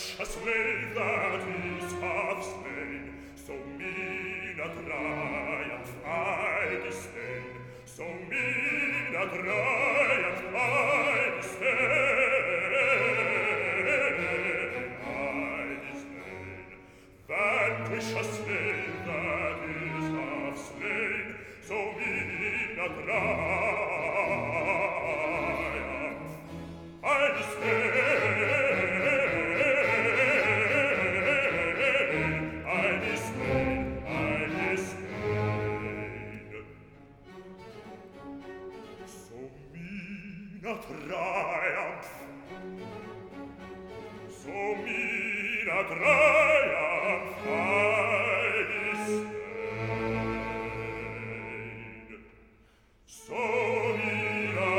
a slave that is half slain, so mean a triumph I disdain, so mean a triumph I disdain. Vanquish a slave that is half slain, so mean a triumph I disdain. A triumph, so mean a triumph I disdain, so mean a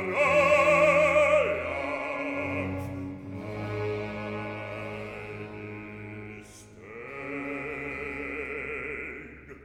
triumph I disdain.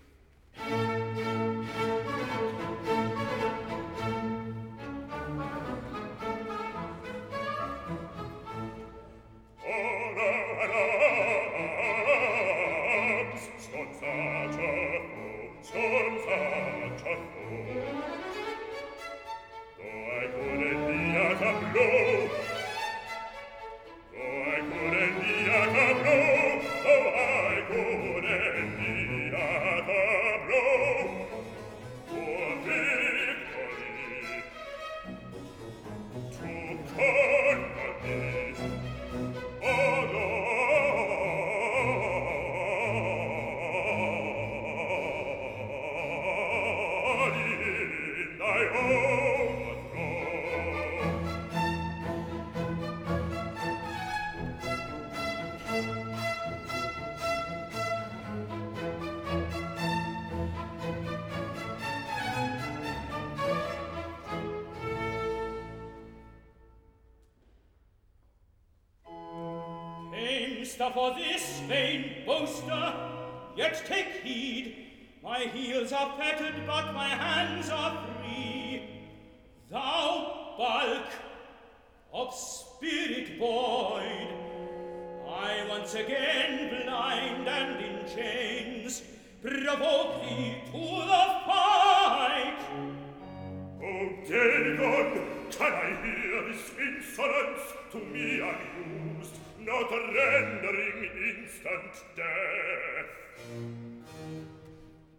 For this vain boaster, yet take heed, my heels are fettered, but my hands are free. Thou bulk of spirit void, I once again blind and in chains provoke thee to the fight. O Dagon, can I hear this insolence to me unused, not rendering instant death?